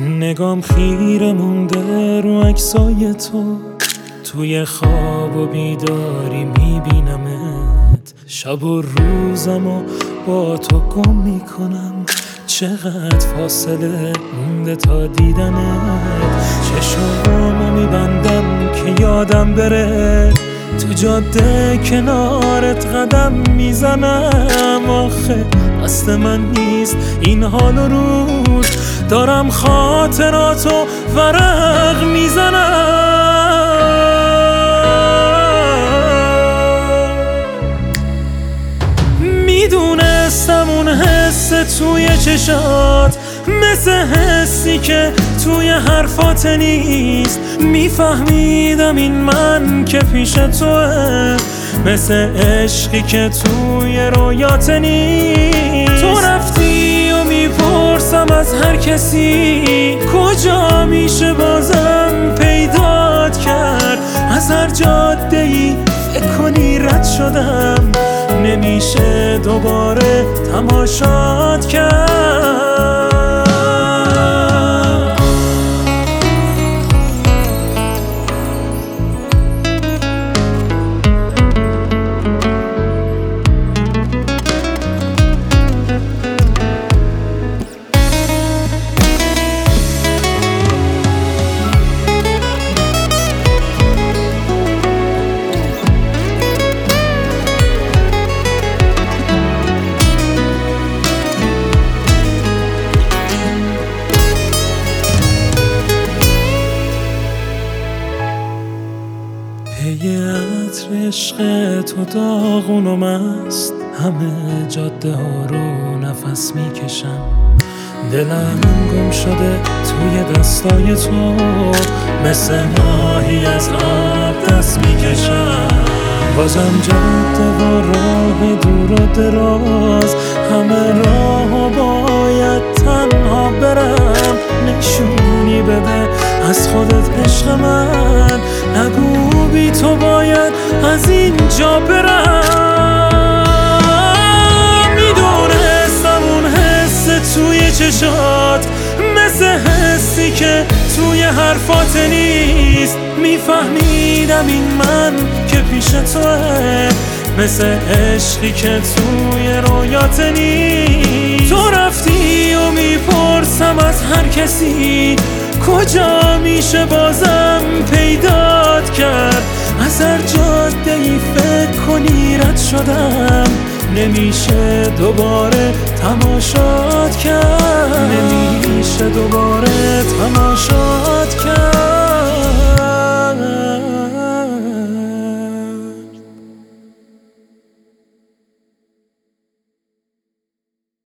نگام خیره مونده رو عکسای تو، توی خواب و بیداری میبینمت، شب و روزمو با تو گم میکنم. چقدر فاصله مونده تا دیدنت، چشمامو میبندم که یادم بره، تو جاده کنارت قدم میزنم. آخه دست من نیست این حال و روز، دارم خاطراتو ورق میزنم. میدونستم اون حس توی چشات مثل حسی که توی حرفات نیست، میفهمیدم این من که پیش توه، مثل عشقی که توی رویات نیست. تو رفتی و میپرسم از هر کسی کجا میشه بازم پیدات کرد، از هر جاده ای فکر کنی رد شدم، نمیشه دوباره تماشات کرد. پی عطر عشق تو داغون و مست، همه جاده ها رو نفس میکشم، دلم گم شده توی دستای تو، مثل ماهی از آب دست میکشم. بازم جاده و راه دور و دراز، همه راهو باید تنها برم، نشونی بده از خودت عشق من، نگو بی تو باید از اینجا برم. میدونستم اون حس توی چشات مثل حسی که توی حرفات نیست، میفهمیدم این من که پیش توه، مثل عشقی که توی رویات نیست. تو رفتی و میپرسم از هر کسی کجا میشه بازم پیدات کرد، از هر جاده ای فکر کنی رد شدم، نمیشه دوباره تماشات کرد، نمیشه دوباره تماشات